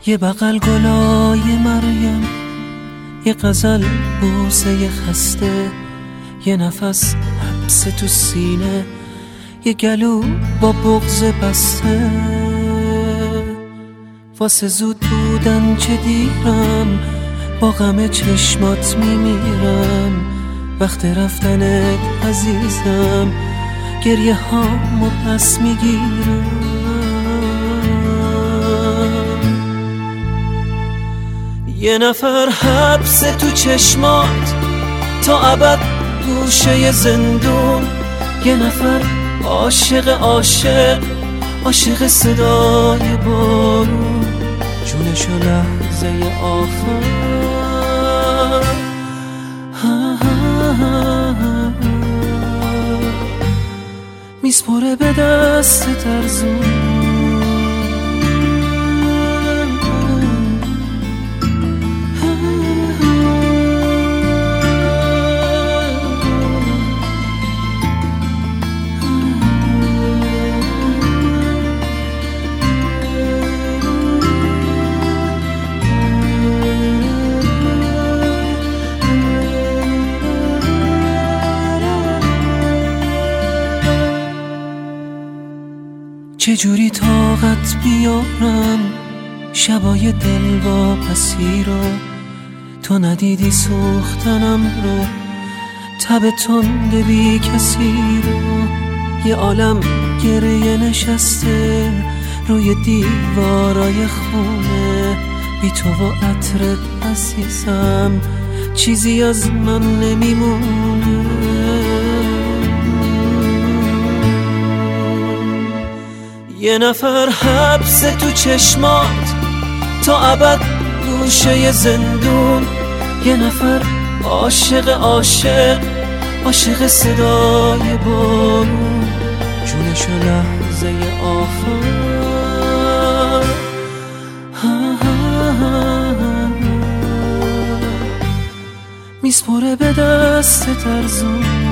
یه بغل گلای مریم، یه غزل بوسه خسته، یه نفس حبس تو سینه، یه گلو با بغض بسته. واسه زود بودن چه دیرم، با غم چشمات میمیرم. وقت رفتنت عزیزم، گریه هامو پس میگیرم. یه نفر حبس تو چشمات تا ابد گوشه زندون، یه نفر عاشق عاشق عاشق صدای بارون، جونشو لحظه آخر میسپره به دست ترزون. چجوری طاقت بیارم شبای دلواپسی رو، تو ندیدی سوختنم رو، تب تند بی کسی رو. یه عالم گریه نشسته روی دیوارای خونه، بی تو و عطرت عزیزم چیزی از من نمیمونه. یه نفر حبس تو چشمات تا ابد گوشه زندون، یه نفر عاشق عاشق عاشق صدای بارون، جونشو لحظه آخر میسپره به دست ترزون.